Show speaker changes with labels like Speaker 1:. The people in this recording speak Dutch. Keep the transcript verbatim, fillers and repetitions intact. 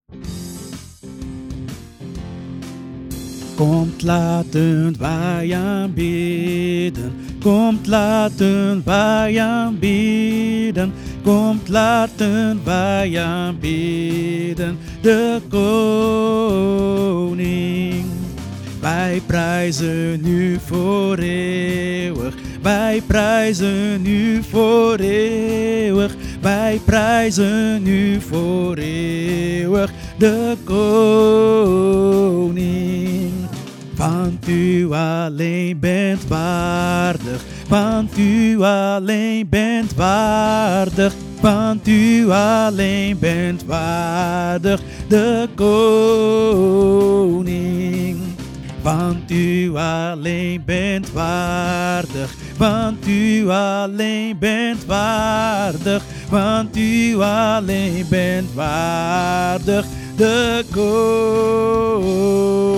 Speaker 1: Komt laten wij aanbidden, komt laten wij aanbidden, komt laten wij aanbidden de koning. Wij prijzen u voor eeuwig, wij prijzen u voor eeuwig, wij prijzen u voor eeuwig de koning. Want u alleen bent waardig, want u alleen bent waardig, want u alleen bent waardig, de koning. Want u alleen bent waardig, want u alleen bent waardig, want u alleen bent waardig, de koning.